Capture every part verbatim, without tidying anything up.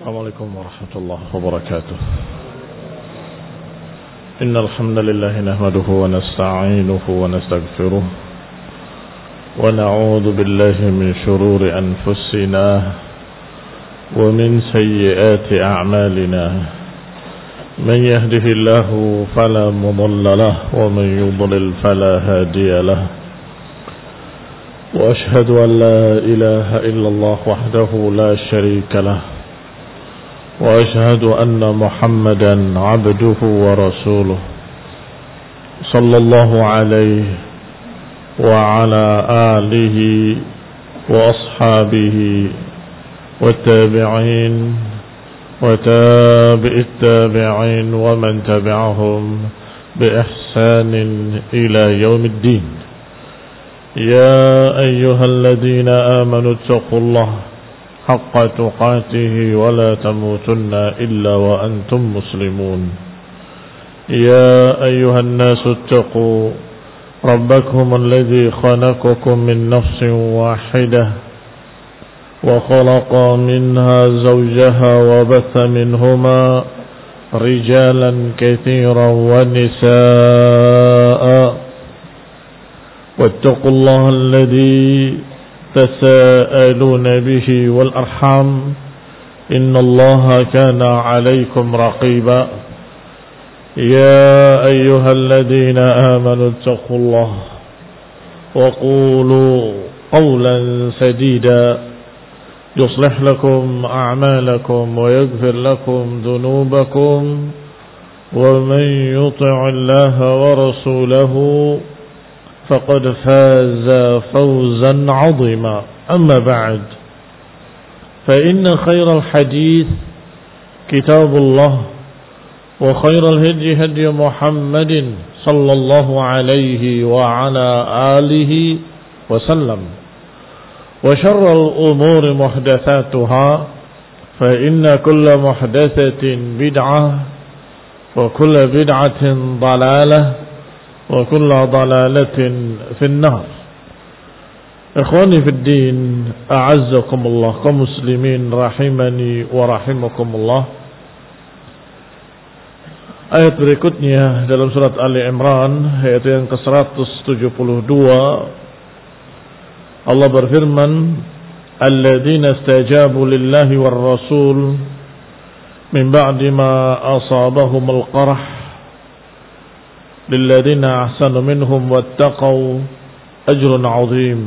السلام عليكم ورحمة الله وبركاته. إن الحمد لله نحمده ونستعينه ونستغفره ونعوذ بالله من شرور أنفسنا ومن سيئات أعمالنا. من يهده الله فلا مضل له ومن يضلل فلا هادي له. وأشهد أن لا إله إلا الله وحده لا شريك له. وأشهد أن محمدا عبده ورسوله صلى الله عليه وعلى آله وأصحابه والتابعين وتابع التابعين ومن تبعهم بإحسان إلى يوم الدين. يا أيها الذين آمنوا اتقوا الله حق تقاته ولا تموتن إلا وأنتم مسلمون. يا أيها الناس اتقوا ربكم الذي خلقكم من نفس واحدة وخلق منها زوجها وبث منهما رجالا كثيرا ونساء واتقوا الله الذي تساءلون به والأرحام إن الله كان عليكم رقيبا. يا أيها الذين آمنوا اتقوا الله وقولوا قولا سديدا يصلح لكم أعمالكم ويغفر لكم ذنوبكم ومن يطع الله ورسوله فقد فاز فوزا عظيما. أما بعد فإن خير الحديث كتاب الله وخير الهدي هدي محمد صلى الله عليه وعلى آله وسلم وشر الأمور محدثاتها فإن كل محدثة بدعة وكل بدعة ضلالة وكل ضلالة في النار. إخواني في الدين أعزكم الله كمسلمين رحمني ورحمكم الله. Ayat berikutnya dalam surat Ali Imran yaitu yang ke seratus tujuh puluh dua, Allah berfirman, alladzina istajabu lillahi war rasul min ba'di ma asabahumul qarh lilladzina ahsanu minhum wattaqau ajrun 'azim.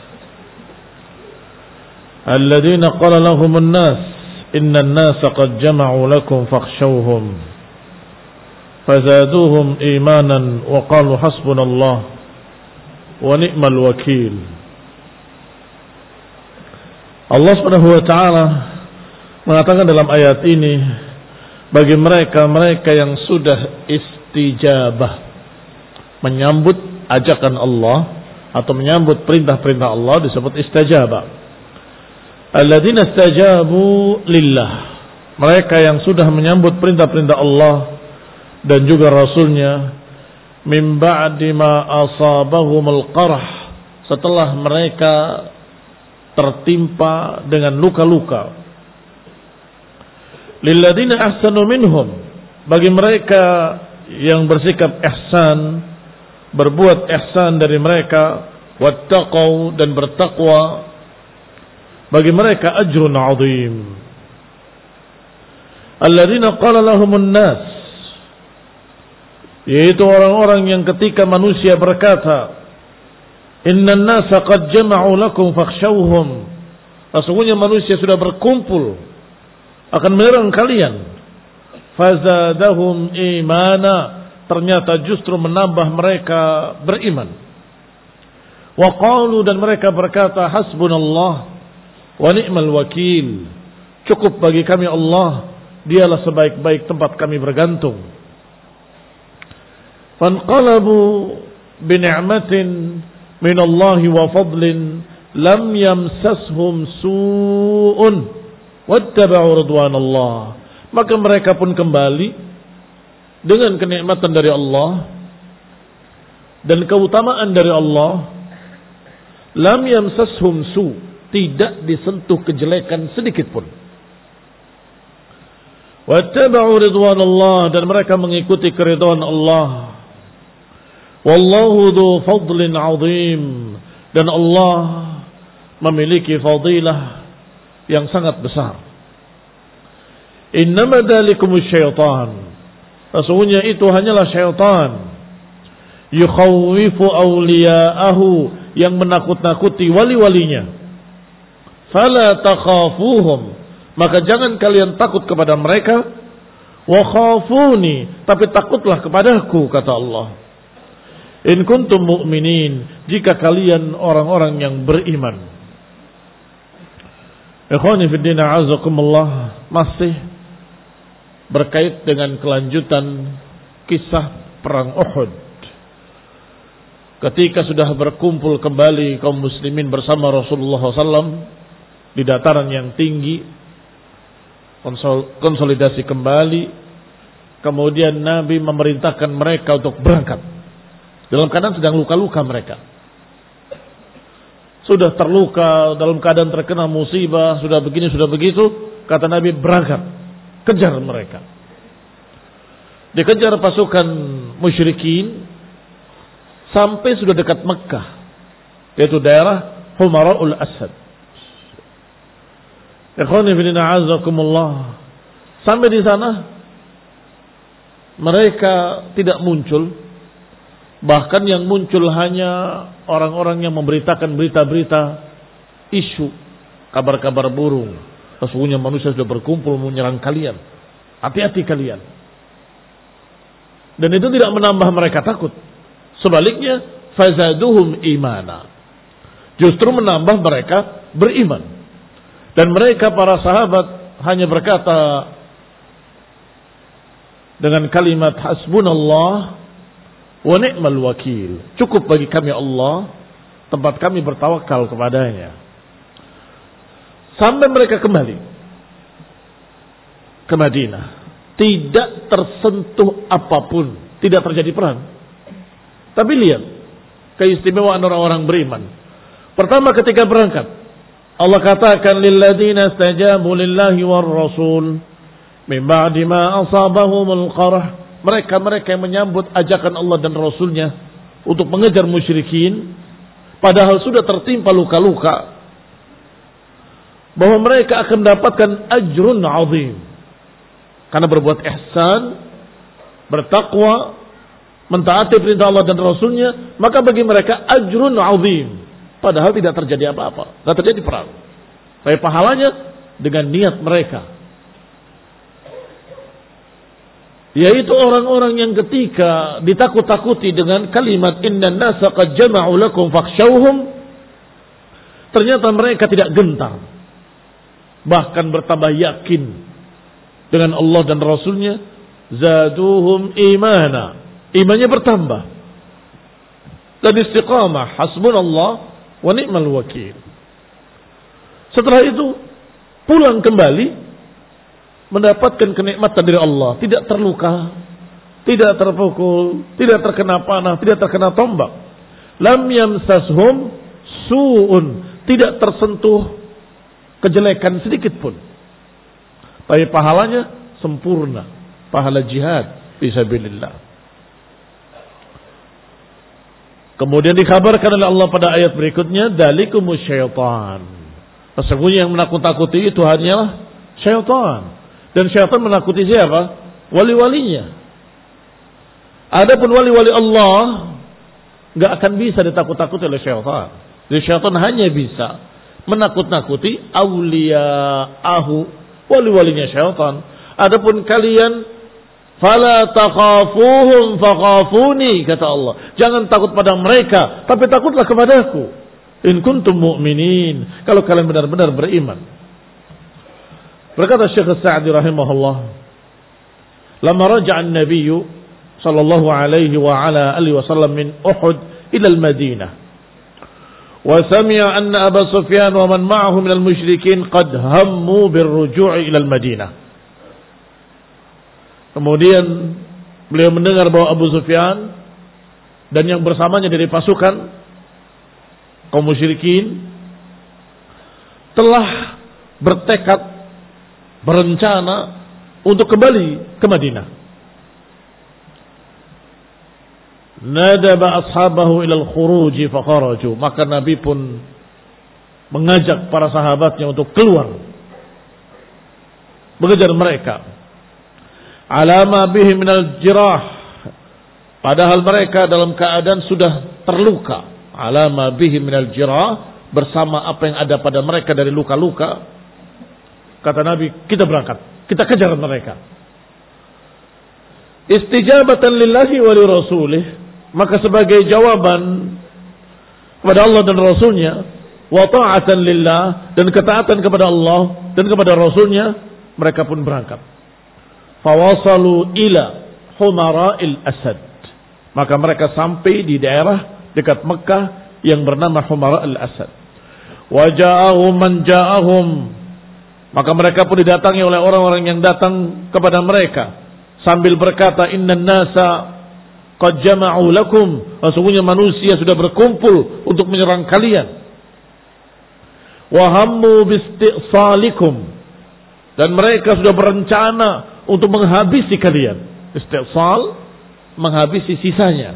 Alladzina qala lahumun nas innan nasa qad jama'u lakum fakhshawhum fazaduhum imanan wa qalu hasbunallah wa ni'mal wakil. Allah Subhanahu wa taala mengatakan dalam ayat ini bagi mereka-mereka yang sudah istijabah, menyambut ajakan Allah atau menyambut perintah-perintah Allah disebut istajabah. Alladzina istajabu lillah, mereka yang sudah menyambut perintah-perintah Allah dan juga Rasulnya, min ba'di ma asabahumul qarh, setelah mereka tertimpa dengan luka-luka. Lilladzina ahsanu minhum, bagi mereka yang bersikap ihsan, berbuat ihsan dari mereka, wattaqau, dan bertakwa, bagi mereka ajrun 'azim. Alladzina qala lahumun nas, yaitu orang-orang yang ketika manusia berkata, innan nasa qad jama'u lakum fakhshawhum, sesungguhnya manusia sudah berkumpul akan menyerang kalian, fazadahum imana, ternyata justru menambah mereka beriman. Wa qalu, dan mereka berkata, hasbunallah wa ni'mal wakil, cukup bagi kami Allah, dialah sebaik-baik tempat kami bergantung. Fanqalabu bini'matin minallahi wa fadlin lam yamsashum su'un wattaba'u ridwanallah, maka mereka pun kembali dengan kenikmatan dari Allah dan keutamaan dari Allah. Lam yamsashum su, tidak disentuh kejelekan sedikit pun. Wattaba'u ridwanallah, dan mereka mengikuti keridhaan Allah. Wallahu dzu fadlin 'adzim, dan Allah memiliki fadilah yang sangat besar. Innama dzalikumus syaitan, sesungguhnya itu hanyalah syaitan, yukhawwifu awliya'ahu, yang menakut-nakuti wali-walinya. Fala takhafuhum, maka jangan kalian takut kepada mereka. Wa khafuni, tapi takutlah kepadaku, kata Allah. In kuntum mu'minin, jika kalian orang-orang yang beriman. Ikhwani fi din, a'azakumullah, masih berkait dengan kelanjutan kisah perang Uhud. Ketika sudah berkumpul kembali kaum muslimin bersama Rasulullah shallallahu alaihi wasallam di dataran yang tinggi, konsolidasi kembali, kemudian Nabi memerintahkan mereka untuk berangkat. Dalam keadaan sedang luka-luka mereka. Sudah terluka, dalam keadaan terkena musibah, sudah begini, sudah begitu. Kata Nabi, berangkat. Kejar mereka. Dikejar pasukan musyrikin sampai sudah dekat Mekah, yaitu daerah Humara'ul Asad. Ikhwani fillah, a'azakumullah. Sampai di sana mereka tidak muncul. Bahkan yang muncul hanya orang-orang yang memberitakan berita-berita isu, kabar-kabar burung. Sesungguhnya manusia sudah berkumpul menyerang kalian. Hati-hati kalian. Dan itu tidak menambah mereka takut. Sebaliknya, fazaduhum imana. Justru menambah mereka beriman. Dan mereka para sahabat hanya berkata dengan kalimat hasbunallah wa ni'mal wakil. Cukup bagi kami Allah, tempat kami bertawakal kepadanya. Sampai mereka kembali ke Madinah, tidak tersentuh apapun, tidak terjadi perang. Tapi lihat keistimewaan orang-orang beriman. Pertama, ketika berangkat, Allah katakan lilladzina istajabu lillahi war rasul min ba'di ma asabahumul qarh. Mereka-mereka yang menyambut ajakan Allah dan Rasulnya untuk mengejar musyrikin, padahal sudah tertimpa luka-luka, bahwa mereka akan mendapatkan ajrun azim karena berbuat ihsan, bertakwa, mentaati perintah Allah dan Rasulnya. Maka bagi mereka ajrun azim, padahal tidak terjadi apa-apa, tidak terjadi perang. Tapi pahalanya dengan niat mereka, yaitu orang-orang yang ketika ditakut-takuti dengan kalimat innan nasa qad jama'u lakum fakhshawhum, ternyata mereka tidak gentar, bahkan bertambah yakin dengan Allah dan Rasulnya. Zaduhum imana, imannya bertambah, dan istiqamah, hasbunallah wa ni'mal wakil. Setelah itu pulang kembali, mendapatkan kenikmatan dari Allah, tidak terluka, tidak terpukul, tidak terkena panah, tidak terkena tombak. Lam yamsashum su'un, tidak tersentuh kejelekan sedikit pun. Tapi pahalanya sempurna, pahala jihad fisabilillah. Kemudian dikabarkan oleh Allah pada ayat berikutnya, dalikumus syaitan. Sesungguhnya yang menakut-takuti itu hanyalah syaitan. Dan syaitan menakuti siapa? Wali-walinya. Adapun wali-wali Allah gak akan bisa ditakut-takuti oleh syaitan. Jadi syaitan hanya bisa menakut-nakuti awliya'ahu, wali-walinya syaitan. Adapun kalian, fala takhafuhum fakhafuni, kata Allah. Jangan takut pada mereka, tapi takutlah kepadaku. In kuntum mu'minin, kalau kalian benar-benar beriman. Berkata Syekh As-Sa'di rahimahullah, lama raja'a an-nabiy sallallahu alaihi wa ala alihi wasallam min Uhud ila al-Madinah, wa sami'a anna Abu Sufyan wa man ma'ahu min al-musyrikin qad hammu bir-ruju' ila al-Madinah. Kemudian beliau mendengar bahwa Abu Sufyan dan yang bersamanya dari pasukan kaum musyrikin telah bertekad, berencana untuk kembali ke Madinah. Nadaba ashabahu ilal khuruji fakharaju. Maka Nabi pun mengajak para sahabatnya untuk keluar, mengejar mereka. Alama bihim minal jirah, padahal mereka dalam keadaan sudah terluka. Alama bihim minal jirah, bersama apa yang ada pada mereka dari luka-luka. Kata Nabi, kita berangkat, kita kejar mereka. Istijabatan lillahi wa li rasulih, maka sebagai jawaban kepada Allah dan Rasulnya, wa ta'atan lillah, dan ketaatan kepada Allah dan kepada Rasulnya, mereka pun berangkat. Fawasalu ila Humara'il Asad, maka mereka sampai di daerah dekat Mekah yang bernama Humara'il Asad. Wa ja'ahum man ja'ahum, maka mereka pun didatangi oleh orang-orang yang datang kepada mereka sambil berkata, innan nasa qad jama'u lakum, sesungguhnya manusia sudah berkumpul untuk menyerang kalian. Wa hammu bisti'salikum, dan mereka sudah berencana untuk menghabisi kalian. Isti'sal, menghabisi sisanya.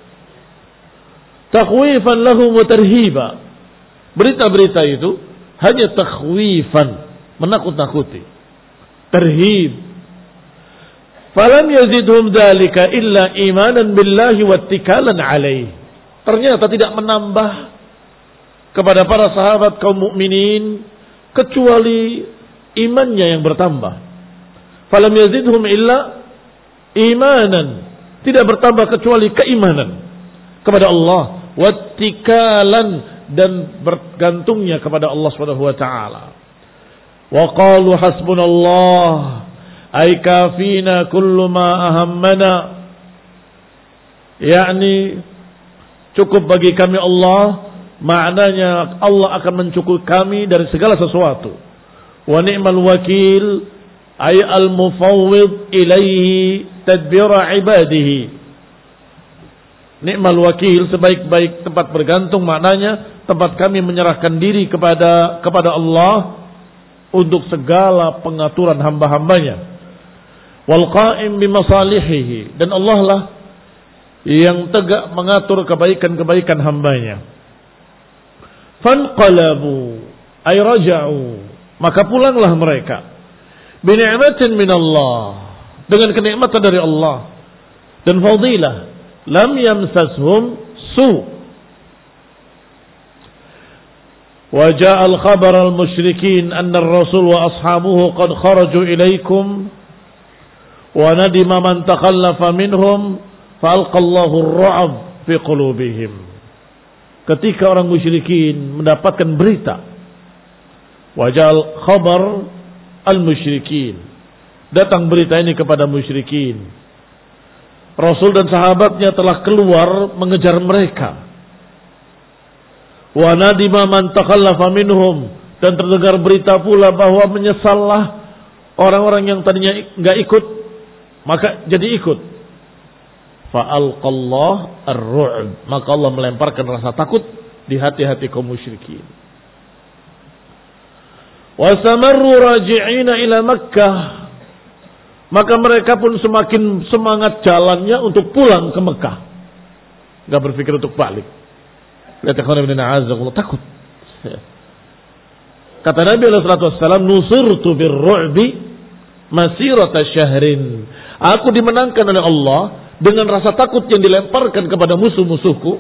Takhwifan lahum wa tarhiba, berita-berita itu hanya takhwifan, menakut-nakuti. Tarhib. Falam yazidhum dzalika illa imanan billahi wattikalan alaih. Ternyata tidak menambah kepada para sahabat kaum mukminin kecuali imannya yang bertambah. Falam yazidhum illa imanan, tidak bertambah kecuali keimanan kepada Allah, wattikalan, dan bergantungnya kepada Allah Subhanahu wa taala. Wa qalu hasbunallah ay kafina kullu ma ahammana, yakni cukup bagi kami Allah, maknanya Allah akan mencukupi kami dari segala sesuatu. Wa ni'mal wakil ay al-mufawwid ilaihi tadbira ibadihi. Ni'mal wakil, sebaik-baik tempat bergantung, maknanya tempat kami menyerahkan diri kepada kepada Allah untuk segala pengaturan hamba-hambanya. Wal qa'im bimasalihihi, dan Allah lah yang tegak mengatur kebaikan-kebaikan hambanya. Fanqalabu ay raja'u, maka pulanglah mereka. Bi ni'matin min Allah, dengan kenikmatan dari Allah dan fadilah. Lam yamsashum su. Wa ja'a al-khabar al-musyrikin anna ar-rasul wa ashabuhu qad kharaju ilaikum wa nadima man takhallafa minhum fa alqallahu ar-ru'b fi qulubihim. Ketika orang musyrikin mendapatkan berita, wajal khabar al-musyrikin, datang berita ini kepada musyrikin, Rasul dan sahabatnya telah keluar mengejar mereka. Wa nadima man takhallafa minhum, dan terdengar berita pula bahwa menyesallah orang-orang yang tadinya enggak ikut, maka jadi ikut. Fa alqallah ar-ru'b, maka Allah melemparkan rasa takut di hati-hati kaum musyrikin. Wa samarru raji'ina ila Makkah, maka mereka pun semakin semangat jalannya untuk pulang ke Mekah. Enggak berpikir untuk balik. Lihat ikhwan ibn a'azzaqullah, takut. Kata Nabi alaihi salatu wassalam, nusirtu bir-ru'bi masirata syahrin. Aku dimenangkan oleh Allah dengan rasa takut yang dilemparkan kepada musuh-musuhku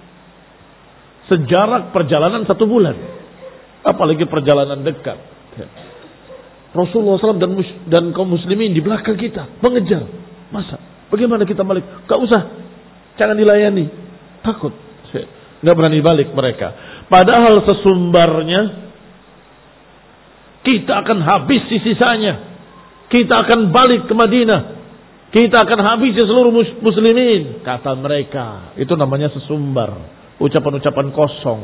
sejarak perjalanan satu bulan. Apalagi perjalanan dekat. Rasulullah shallallahu alaihi wasallam dan, dan kaum muslimin di belakang kita mengejar. Masa? Bagaimana kita balik? Gak usah. Jangan dilayani. Takut. Gak berani balik mereka. Padahal sesumbarnya kita akan habis sisanya. Kita akan balik ke Madinah. Kita akan habisi seluruh muslimin. Kata mereka. Itu namanya sesumbar. Ucapan-ucapan kosong.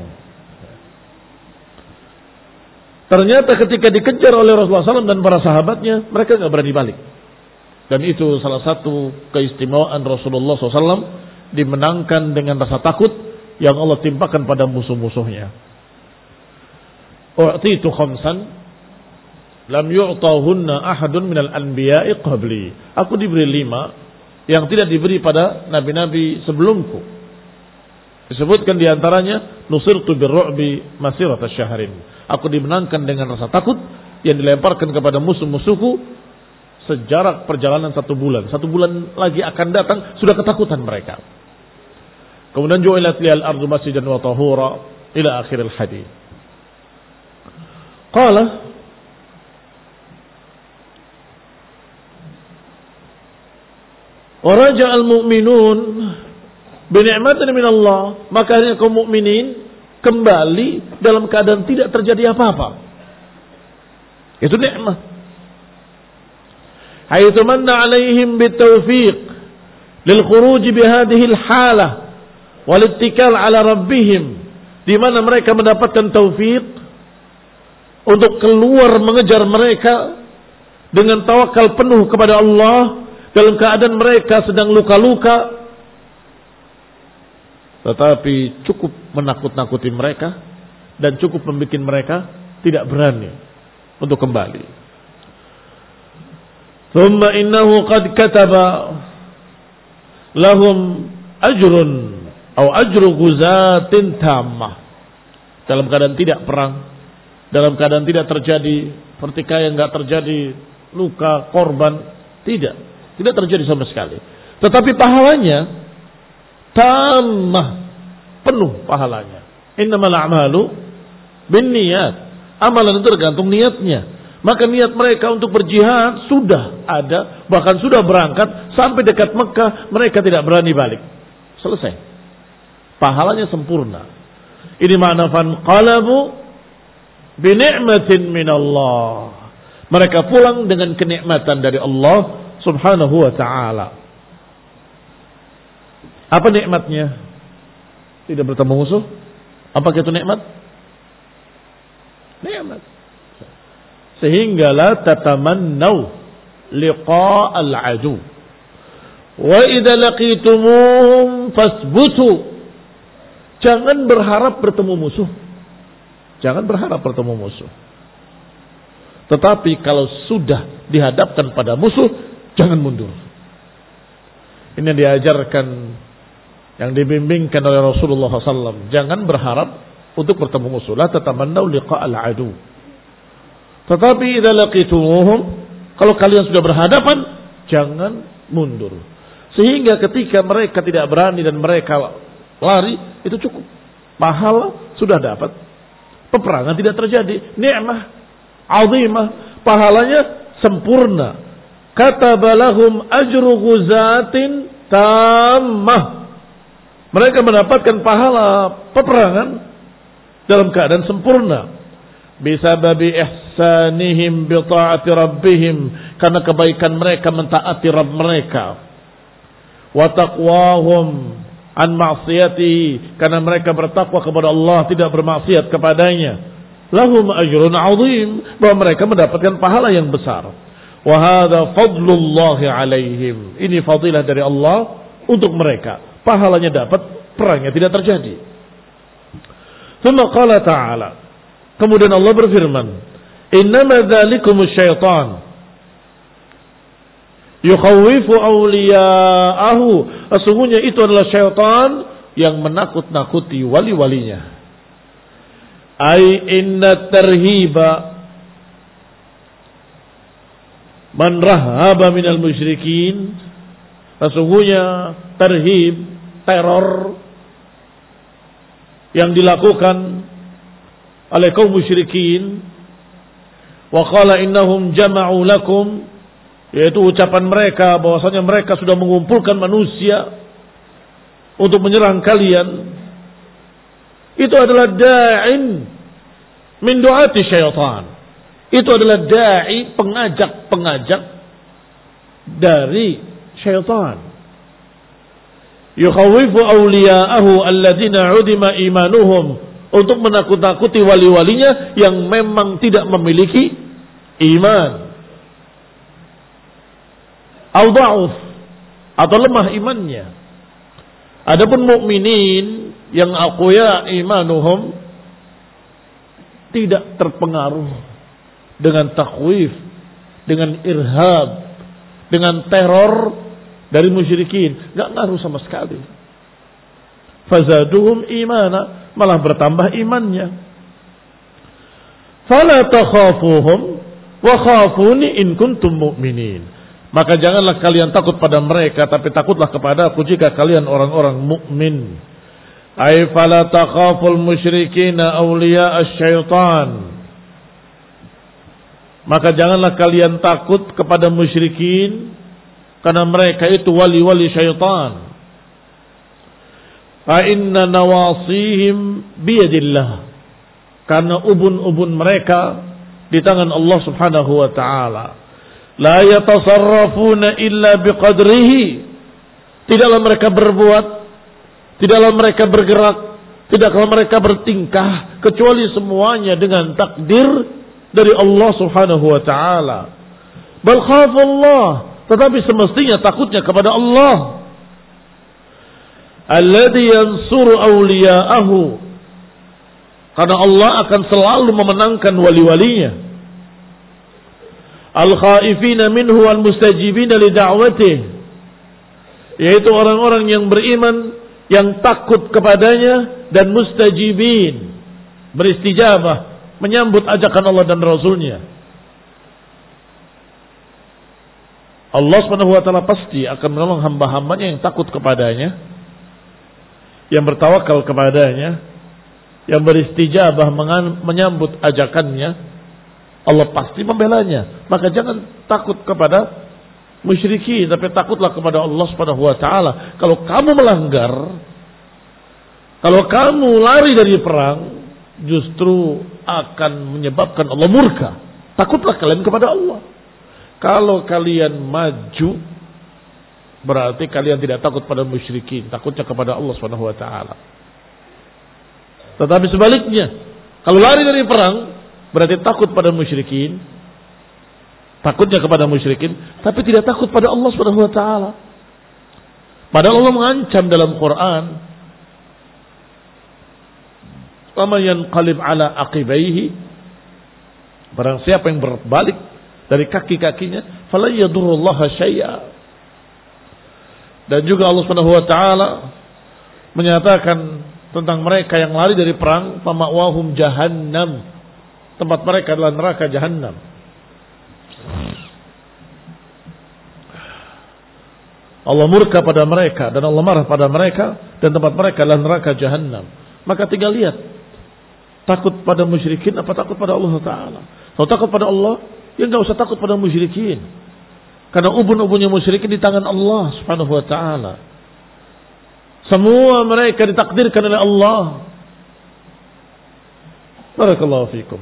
Ternyata ketika dikejar oleh Rasulullah shallallahu alaihi wasallam dan para sahabatnya, mereka gak berani balik. Dan itu salah satu keistimewaan Rasulullah shallallahu alaihi wasallam, dimenangkan dengan rasa takut yang Allah timpakan pada musuh-musuhnya. U'titu khamsan, lam yu'tahunna ahadun minal anbiya'i qabli. Aku diberi lima yang tidak diberi pada nabi-nabi sebelumku. Disebutkan diantaranya nusirtu birru'bi masirata syahrin. Aku dimenangkan dengan rasa takut yang dilemparkan kepada musuh-musuhku sejarak perjalanan satu bulan. Satu bulan lagi akan datang, sudah ketakutan mereka. Kemudian ju'ilat liyal ardu masjidan wa tahura ila akhiril hadits. Qala wa raja'al mu'minun binikmatin min Allah, maka akhirnya kaum mukminin kembali dalam keadaan tidak terjadi apa-apa. Itu nikmat. Haitsu manna 'alaihim bitawfiq lil khuruj bi hadhihi al halah wal ittikal 'ala rabbihim, di mana mereka mendapatkan taufik untuk keluar mengejar mereka dengan tawakal penuh kepada Allah dalam keadaan mereka sedang luka-luka, tetapi cukup menakut-nakuti mereka dan cukup membuat mereka tidak berani untuk kembali. Thumma innahu qad kataba lahum ajrun atau ajru ghuzatin tammah. Dalam keadaan tidak perang, dalam keadaan tidak terjadi pertikaian, enggak terjadi luka, korban, tidak. Tidak terjadi sama sekali. Tetapi pahalanya tammah, penuh pahalanya. Innamal a'malu binniyat. Amalan itu tergantung niatnya. Maka niat mereka untuk berjihad sudah ada, bahkan sudah berangkat sampai dekat Mekah, mereka tidak berani balik. Selesai. Pahalanya sempurna. Ini makna fanqalabu bi ni'matin min Allah. Mereka pulang dengan kenikmatan dari Allah Subhanahu wa ta'ala. Apa nikmatnya? Tidak bertemu musuh. Apa itu nikmat? Nikmat. Sehingga la tatamannau liqa'al adu. Wa idza laqitumuhum fasbutu. Jangan berharap bertemu musuh. Jangan berharap bertemu musuh. Tetapi kalau sudah dihadapkan pada musuh, jangan mundur. Ini yang diajarkan, yang dibimbingkan oleh Rasulullah shallallahu alaihi wasallam. Jangan berharap untuk bertemu musuh. La tatamannau liqa'al adu. Tetapi idza laqitumuhum, kalau kalian sudah berhadapan, jangan mundur. Sehingga ketika mereka tidak berani dan mereka lari, itu cukup. Pahala sudah dapat. Peperangan tidak terjadi. Ni'mah azimah, pahalanya sempurna. Kataba lahum ajru ghuzatin tammah. Mereka mendapatkan pahala peperangan dalam keadaan sempurna. Bisababi ihsanihim bi ta'ati rabbihim, karena kebaikan mereka mentaati Rabb mereka. Wa taqwahum an ma'siyatihi, karena mereka bertakwa kepada Allah, tidak bermaksiat kepadanya. Lahum ajrun 'azim, bahwa mereka mendapatkan pahala yang besar. Wa hadza fadlullahi 'alaihim, ini fadilah dari Allah untuk mereka. Pahalanya dapat, perangnya tidak terjadi. Tsumma qala ta'ala, kemudian Allah berfirman, innama dzalikumus syaitan yukhawwifu awliya'ahu, sesungguhnya itu adalah syaitan yang menakut-nakuti wali-walinya. Ai inna tarhiba man rahaba minal musyrikin, sesungguhnya tarhib, teror yang dilakukan oleh kaum musyrikin, wa qala innahum jama'u lakum, yaitu ucapan mereka bahwasanya mereka sudah mengumpulkan manusia untuk menyerang kalian, itu adalah da'in min du'ati syaitan. Itu adalah da'i, pengajak-pengajak dari syaitan. Yukhawifu awliya'ahu alladhina 'udima imanuhum, untuk menakut-nakuti wali-walinya yang memang tidak memiliki iman. Au dha'uf, atau lemah imannya. Adapun mukminin yang aqwiya imanuhum tidak terpengaruh dengan takhwif, dengan irhab, dengan teror dari musyrikin, enggak ngaruh sama sekali. Fazaduhum imana, malah bertambah imannya. Fala takhafuhum wa khafuni in kuntum mu'minin. Maka janganlah kalian takut pada mereka, tapi takutlah kepada aku jika kalian orang-orang mukmin. Ay fala takhaful musyrikina awliya asy-syaitan. Maka janganlah kalian takut kepada musyrikin, karena mereka itu wali-wali syaitan. Fa inna nawasihim biyadillah. Karena ubun-ubun mereka di tangan Allah Subhanahu wa taala. La yatasarrafuna illa biqadrihi. Tidaklah mereka berbuat, tidaklah mereka bergerak, tidaklah mereka bertingkah kecuali semuanya dengan takdir dari Allah Subhanahu wa taala. Bal khafullah, tetapi semestinya takutnya kepada Allah. Alladhi yansuru awliya'ahu, karena Allah akan selalu memenangkan wali-walinya. Al-khaifina minhu wal-mustajibina li da'watih, yaitu orang-orang yang beriman, yang takut kepadanya dan mustajibin, beristijabah, menyambut ajakan Allah dan Rasulnya. Allah Subhanahu wa taala pasti akan menolong hamba-hambanya yang takut kepadanya, yang bertawakal kepadanya, yang beristijabah menyambut ajakannya. Allah pasti membelanya. Maka jangan takut kepada musyrikin, tapi takutlah kepada Allah Subhanahu wa taala. Kalau kamu melanggar, kalau kamu lari dari perang, justru akan menyebabkan Allah murka. Takutlah kalian kepada Allah. Kalau kalian maju, berarti kalian tidak takut pada musyrikin, takutnya kepada Allah Subhanahu wa taala. Tetapi sebaliknya, kalau lari dari perang, berarti takut pada musyrikin, takutnya kepada musyrikin, tapi tidak takut pada Allah Subhanahu wa taala. Padahal Allah mengancam dalam Quran, "Wa man yanqalib ala aqibaihi", barang siapa yang berbalik dari kaki-kakinya, fala yadurrullaha syai'a. Dan juga Allah Subhanahu wa taala menyatakan tentang mereka yang lari dari perang, fama'wahum jahannam, tempat mereka adalah neraka jahannam. Allah murka pada mereka dan Allah marah pada mereka, dan tempat mereka adalah neraka jahannam. Maka tinggal lihat, takut pada musyrikin apa takut pada Allah taala. Kalau takut pada Allah, ya enggak usah takut pada musyrikin. Karena ubun-ubunnya musyrikin di tangan Allah Subhanahu wa taala. Semua mereka ditakdirkan oleh Allah. Barakallahu fikum.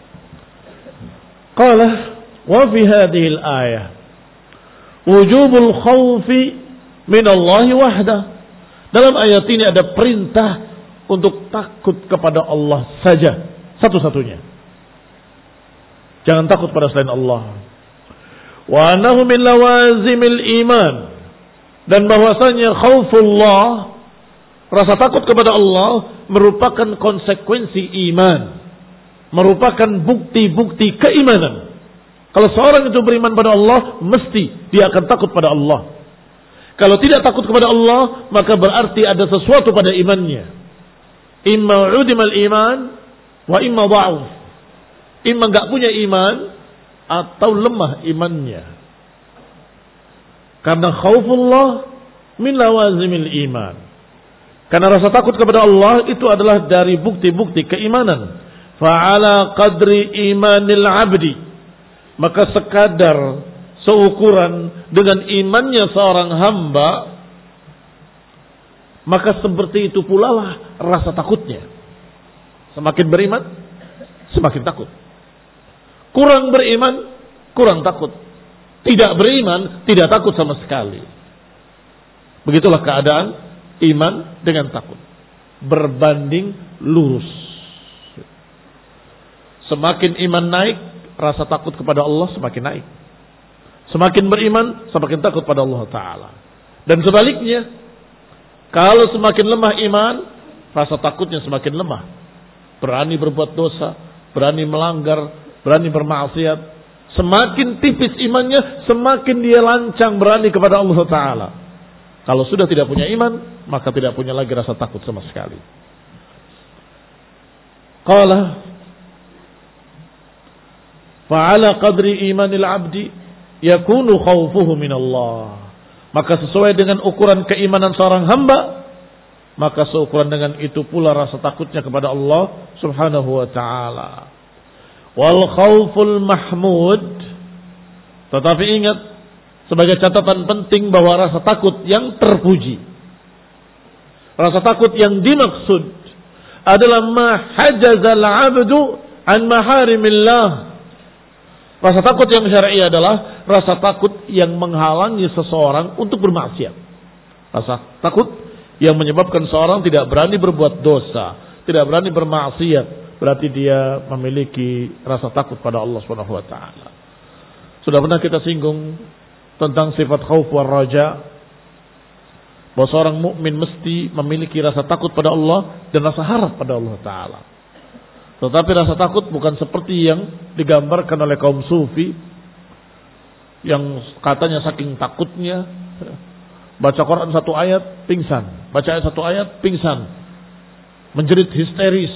Qala wa fi hadhihi al-ayah wujubul khawfi min Allah wahda. Dalam ayat ini ada perintah untuk takut kepada Allah saja, satu-satunya. Jangan takut pada selain Allah. Wa annahu min lawazimil iman, dan bahwasanya khaufullah, rasa takut kepada Allah, merupakan konsekuensi iman, merupakan bukti-bukti keimanan. Kalau seorang itu beriman pada Allah, mesti dia akan takut pada Allah. Kalau tidak takut kepada Allah, maka berarti ada sesuatu pada imannya. Imma udimal iman wa imma dha'uf. Imma enggak punya iman atau lemah imannya. Karena khaufullah min lawazimil iman. Karena rasa takut kepada Allah itu adalah dari bukti-bukti keimanan. Fa'ala qadri imanil abdi, maka sekadar seukuran dengan imannya seorang hamba, maka seperti itu pula lah rasa takutnya. Semakin beriman, semakin takut. Kurang beriman, kurang takut. Tidak beriman, tidak takut sama sekali. Begitulah keadaan iman dengan takut. Berbanding lurus. Semakin iman naik, rasa takut kepada Allah semakin naik. Semakin beriman, semakin takut pada Allah Ta'ala. Dan sebaliknya, kalau semakin lemah iman, rasa takutnya semakin lemah. Berani berbuat dosa, berani melanggar, berani bermaksiat, semakin tipis imannya, semakin dia lancang berani kepada Allah Ta'ala. Kalau sudah tidak punya iman, maka tidak punya lagi rasa takut sama sekali. Qala fa'ala qadri imanil abdi yakunu khawfuhu minallah. Maka sesuai dengan ukuran keimanan seorang hamba, maka seukuran dengan itu pula rasa takutnya kepada Allah Subhanahu wa ta'ala. Wal khawful mahmud, tetapi ingat sebagai catatan penting bahwa rasa takut yang terpuji, rasa takut yang dimaksud adalah ma hajazal abdu an maharimillah. Rasa takut yang syar'i adalah rasa takut yang menghalangi seseorang untuk bermaksiat. Rasa takut yang menyebabkan seorang tidak berani berbuat dosa, tidak berani bermaksiat, berarti dia memiliki rasa takut pada Allah Subhanahu wa taala. Sudah pernah kita singgung tentang sifat khauf war raja, bahwa seorang mukmin mesti memiliki rasa takut pada Allah dan rasa harap pada Allah taala. Tetapi rasa takut bukan seperti yang digambarkan oleh kaum sufi yang katanya saking takutnya baca Quran satu ayat pingsan, baca ayat satu ayat pingsan, menjerit histeris,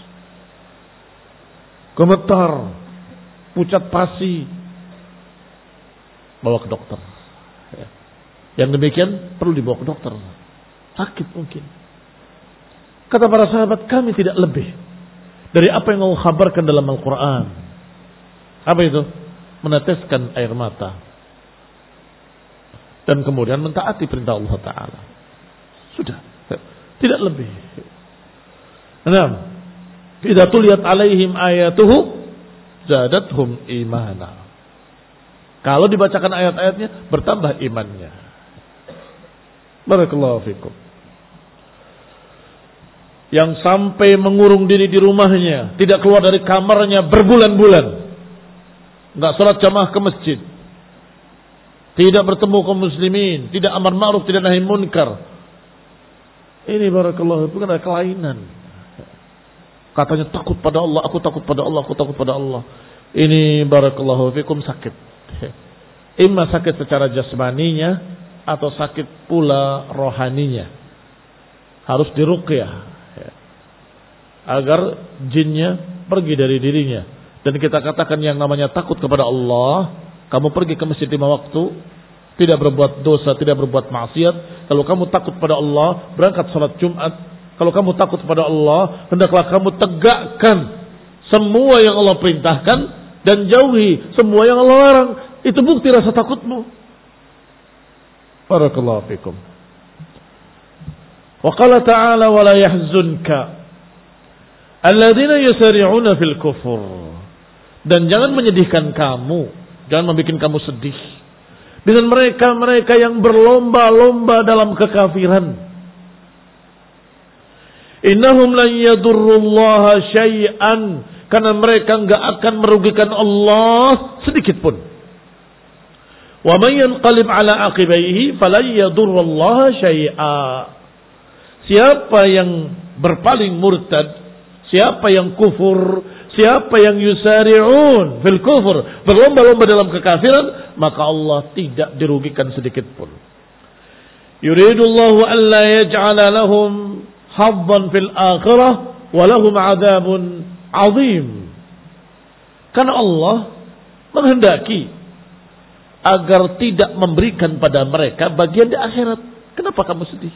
gemetar, pucat pasi, bawa ke dokter. Yang demikian perlu dibawa ke dokter, sakit mungkin. Kata para sahabat, kami tidak lebih dari apa yang Allah kabarkan dalam Al-Quran. Apa itu? Meneteskan air mata dan kemudian mentaati perintah Allah Ta'ala. Sudah, tidak lebih. Nah, idza tuliyat alaihim ayatuhu zadathum imana. Kalau dibacakan ayat-ayatnya, bertambah imannya. Barakallahu fikum. Yang sampai mengurung diri di rumahnya, tidak keluar dari kamarnya berbulan-bulan, enggak salat jamaah ke masjid, tidak bertemu kaum muslimin, tidak amar ma'ruf, tidak nahi munkar. Ini barakallahu fikum ada kelainan. Katanya takut pada Allah, aku takut pada Allah, aku takut pada Allah. Ini barakallahu fikum sakit. Imma sakit secara jasmaninya atau sakit pula rohaninya. Harus diruqyah agar jinnya pergi dari dirinya. Dan kita katakan yang namanya takut kepada Allah, kamu pergi ke masjid lima waktu, tidak berbuat dosa, tidak berbuat maksiat. Kalau kamu takut pada Allah, berangkat salat Jumat. Kalau kamu takut pada Allah, hendaklah kamu tegakkan semua yang Allah perintahkan dan jauhi semua yang Allah larang. Itu bukti rasa takutmu. Barakallahu fikum. Wa qala ta'ala wa la yahzunka alladzina yusari'una fil kufur. Dan jangan menyedihkan kamu, jangan membuat kamu sedih dengan mereka-mereka yang berlomba-lomba dalam kekafiran. Innahum lan yadurrullaha syai'an, karena mereka enggak akan merugikan Allah sedikit pun. Wa may yanqalib ala aqibaihi falan yadurrullaha syai'a. Siapa yang berpaling murtad, siapa yang kufur, siapa yang yusari'un fil kufur, berlomba-lomba dalam kekafiran, maka Allah tidak dirugikan sedikit pun. Yuridullahu an la yaj'ala lahum haddan fil akhirah wa lahum 'adzabun 'adzim. Karena Allah menghendaki agar tidak memberikan pada mereka bagian di akhirat. Kenapa kamu sedih?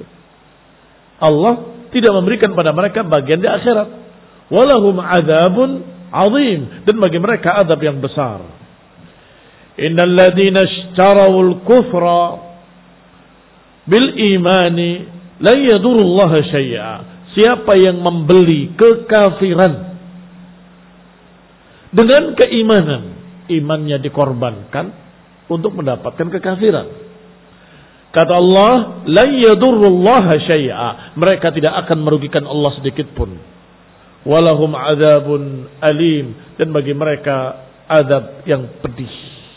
Allah tidak memberikan pada mereka bagian di akhirat. Walahum adzabun azim, dan bagi mereka azab yang besar. Innal ladzina ishtarawul kufra bil imani la yadurullaha syai'a. Siapa yang membeli kekafiran dengan keimanan, imannya dikorbankan untuk mendapatkan kekafiran. Kata Allah, la yadurrullaha syai'a. Mereka tidak akan merugikan Allah sedikit pun. Walahum adzabun alim, dan bagi mereka azab yang pedih.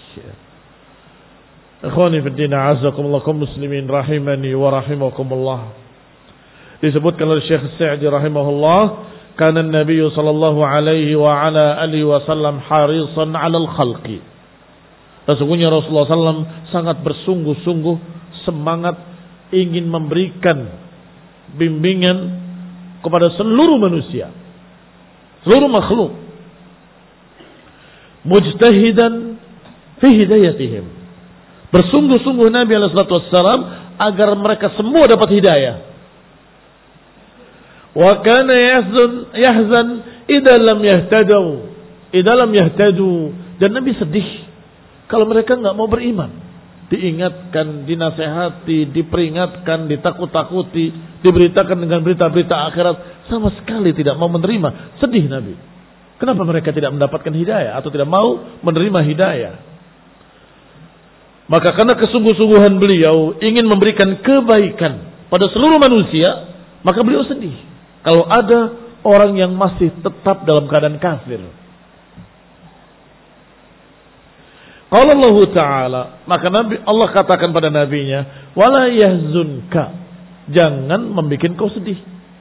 Ikhwani fi din, a'azzakumullah kaum muslimin rahimani wa rahimakumullah. Disebutkan oleh Syekh Sa'di rahimahullah, kana an-nabiy sallallahu alaihi wa ala alihi wasallam harisan 'alal khalqi. Sesungguhnya Rasulullah sallallahu alaihi wasallam sangat bersungguh-sungguh semangat ingin memberikan bimbingan kepada seluruh manusia, seluruh makhluk. Mujtahidan fi hidayatihim. Bersungguh-sungguh Nabi alaihi salatu wassalam agar mereka semua dapat hidayah. Wa kana yahzan yahzan idza lam yahtadu, idza lam yahtadu, dan Nabi sedih kalau mereka enggak mau beriman. Diingatkan, dinasehati, diperingatkan, ditakut-takuti, diberitakan dengan berita-berita akhirat, sama sekali tidak mau menerima. Sedih Nabi. Kenapa mereka tidak mendapatkan hidayah atau tidak mau menerima hidayah? Maka karena kesungguh-sungguhan beliau ingin memberikan kebaikan pada seluruh manusia, maka beliau sedih kalau ada orang yang masih tetap dalam keadaan kafir. Qala Allah Ta'ala, maka Nabi Allah katakan pada nabinya, wala yahzunka, jangan membikin kau sedih.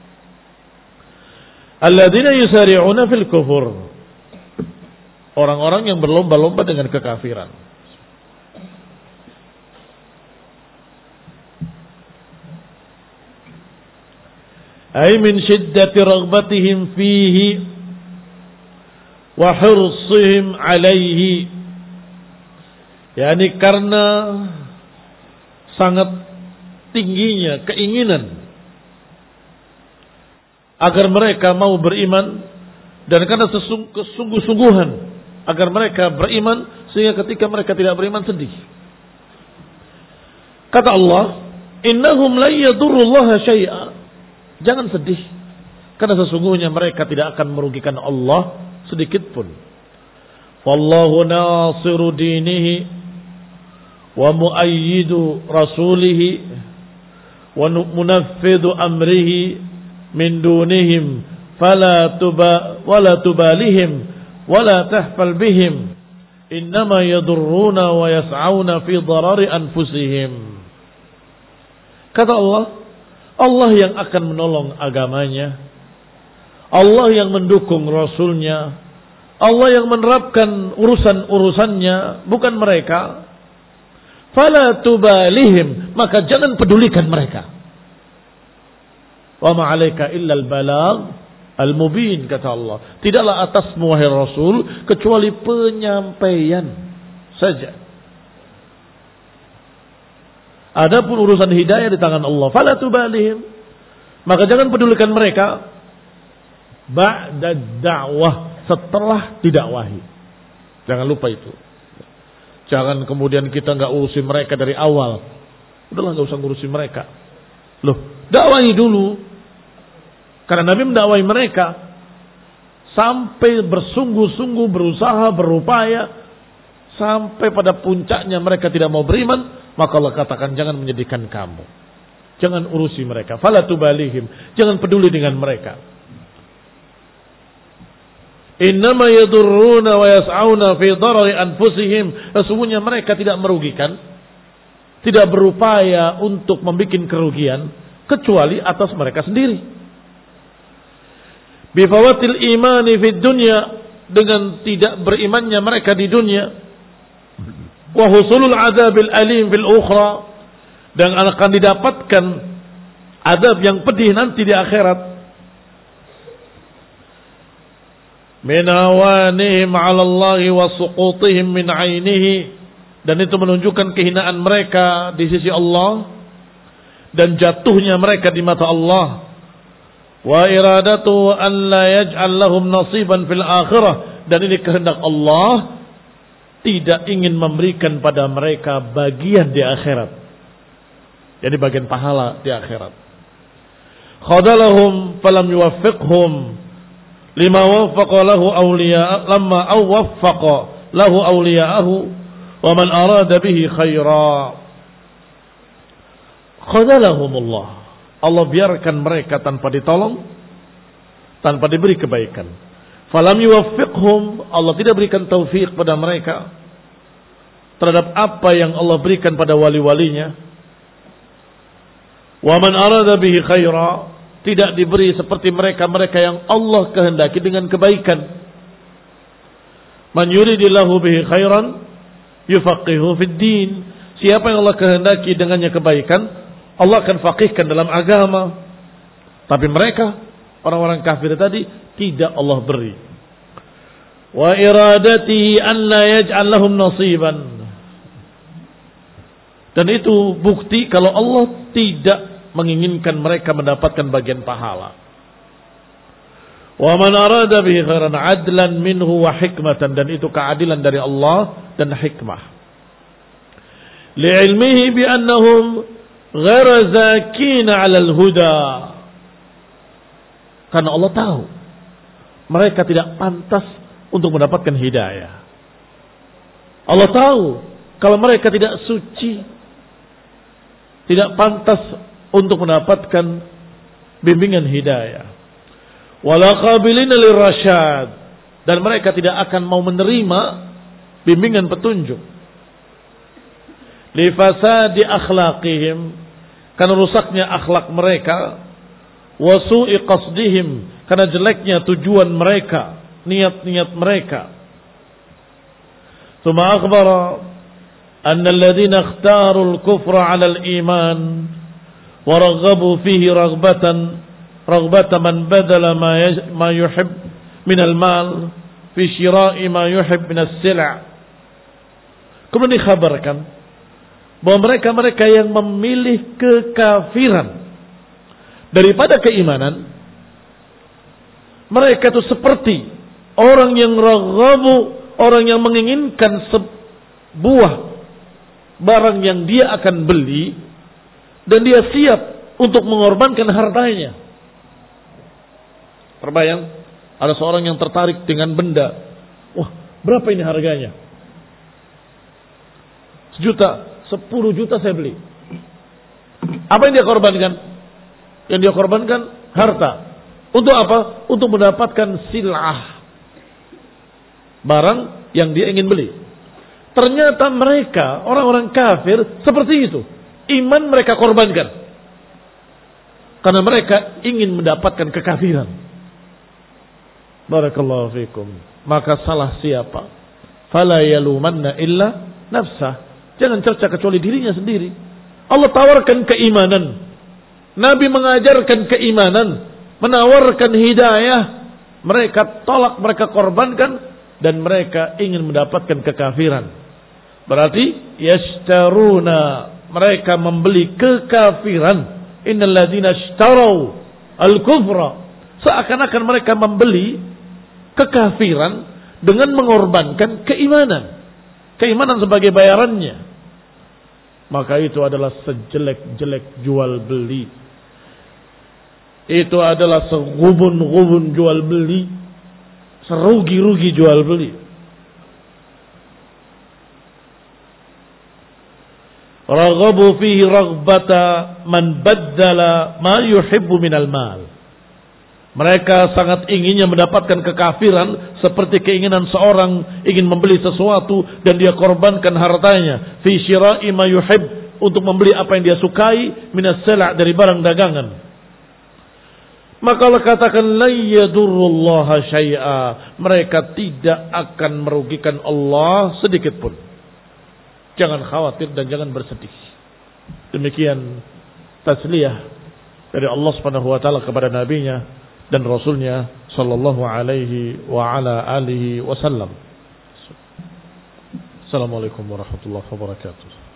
Alladzina yusari'una fil kufur, orang-orang yang berlomba-lomba dengan kekafiran. Ay min shiddati raghbatihim fihi wa hirsihim alaihi, yakni karena sangat tingginya keinginan agar mereka mau beriman, dan karena kesungguh-sungguhan agar mereka beriman, sehingga ketika mereka tidak beriman sedih. Kata Allah, innahum la yadurrullaha syai'a, jangan sedih karena sesungguhnya mereka tidak akan merugikan Allah sedikit pun. Wallahu nasiru dinihi wa muayyidu rasulihi wa munaffidu amrihi min dunihim fala tuba wala tubalihim wala tahfal bihim innama yadurruna wa yas'auna fi darari anfusihim. Kata Allah, Allah yang akan menolong agamanya, Allah yang mendukung rasulnya, Allah yang menerapkan urusan-urusannya, bukan mereka. Fala tubalihim, maka jangan pedulikan mereka. Wa ma 'alaika illa al-balagh al-mubin, kata Allah. Tidaklah atasmu wahai Rasul kecuali penyampaian saja. Adapun urusan hidayah di tangan Allah. Fala tubalihim, maka jangan pedulikan mereka ba'da da'wah, setelah didakwahi. Jangan lupa itu. Jangan kemudian kita nggak urusin mereka dari awal. Udahlah, nggak usah ngurusin mereka. Loh, dakwahi dulu. Karena Nabi mendakwahi mereka sampai bersungguh-sungguh berusaha, berupaya, sampai pada puncaknya mereka tidak mau beriman, maka Allah katakan jangan menyedihkan kamu. Jangan urusi mereka. Fala tubalihim, jangan peduli dengan mereka. Innama yadurruna wa yas'auna fi darari anfusihim, sesungguhnya mereka tidak merugikan, tidak berupaya untuk membuat kerugian kecuali atas mereka sendiri. Bifawatil imani fid dunya, dengan tidak berimannya mereka di dunia, wa husulul adabil alim fil ukhra, dan akan didapatkan adab yang pedih nanti di akhirat. Min awanihim 'ala Allah wa suqutihim min 'ainihi, dan itu menunjukkan kehinaan mereka di sisi Allah dan jatuhnya mereka di mata Allah. Wa iradatu an la yaj'al lahum nasiban fil akhirah, dan ini kehendak Allah tidak ingin memberikan pada mereka bagian di akhirat, jadi bagian pahala di akhirat. Khadalahum falam yuwaffiqhum lima waffaqa lahu awliya lamma aw waffaqa lahu awliya'ahu wa man arada bihi khaira. Khadalahumullah, Allah biarkan mereka tanpa ditolong, tanpa diberi kebaikan. Falam yuwaffiqhum, Allah tidak berikan taufik pada mereka terhadap apa yang Allah berikan pada wali-walinya. Wa man arada bihi khaira, tidak diberi seperti mereka-mereka yang Allah kehendaki dengan kebaikan. Man yuridillahu bihi khairan yufaqihu fid din. Siapa yang Allah kehendaki dengannya kebaikan, Allah akan faqihkan dalam agama. Tapi mereka, orang-orang kafir tadi, tidak Allah beri. Wa iradatihi an la yaj'al lahum nasiban. Dan itu bukti kalau Allah tidak menginginkan mereka mendapatkan bagian pahala. Wa man arada bihi khairan adlan minhu wa hikmatan, dan itu keadilan dari Allah dan hikmah. Li'ilmihi bi annahum ghairu zakina 'alal huda. Karena Allah tahu mereka tidak pantas untuk mendapatkan hidayah. Allah tahu kalau mereka tidak suci, tidak pantas untuk mendapatkan bimbingan hidayah. Wala qabilina lirasyad, dan mereka tidak akan mau menerima bimbingan petunjuk. Li fasadi akhlaqihim, karena rusaknya akhlak mereka. Wa su'i qasdihim, karena jeleknya tujuan mereka, niat-niat mereka. Tsumma akhbara anna alladhina ikhtaru al-kufra 'ala al-iman wa raghabu fihi raghbatan raghbatan man badala ma ma yuhib min al-mal fi shira'i ma yuhib min as-sila'. Kemudian dikhabarkan bahwa mereka-mereka yang memilih kekafiran daripada keimanan, mereka itu seperti orang yang raghabu, orang yang menginginkan sebuah barang yang dia akan beli dan dia siap untuk mengorbankan hartanya. Terbayang, ada seorang yang tertarik dengan benda. Wah, berapa ini harganya? Sejuta, sepuluh juta saya beli. Apa yang dia korbankan? Yang dia korbankan harta. Untuk apa? Untuk mendapatkan sil'ah, barang yang dia ingin beli. Ternyata mereka, orang-orang kafir, seperti itu. Iman mereka korbankan karena mereka ingin mendapatkan kekafiran. Barakallahu fikum. Maka salah siapa? Fala yalumanna illa nafsah. Jangan cerca kecuali dirinya sendiri. Allah tawarkan keimanan, Nabi mengajarkan keimanan, menawarkan hidayah. Mereka tolak, mereka korbankan, dan mereka ingin mendapatkan kekafiran. Berarti yashtaruna, mereka membeli kekafiran. Innal ladzina ishtarau al-kufra, seakan-akan mereka membeli kekafiran dengan mengorbankan keimanan. Keimanan sebagai bayarannya. Maka itu adalah sejelek-jelek jual beli. Itu adalah segubun-gubun jual beli, serugi-rugi jual beli. Raghabu fihi raghbata man baddala ma yuhibbu minal mal. Mereka sangat inginnya mendapatkan kekafiran seperti keinginan seorang ingin membeli sesuatu dan dia korbankan hartanya fi syira'i ma yuhib, untuk membeli apa yang dia sukai minas sala' dari barang dagangan. Maka Allah katakan la yadurrullaha syai'a, mereka tidak akan merugikan Allah sedikit pun. Jangan khawatir dan jangan bersedih. Demikian tasliyah dari Allah Subhanahu wa taala kepada nabinya dan rasulnya sallallahu alaihi wa ala alihi wasallam. Assalamualaikum warahmatullahi wabarakatuh.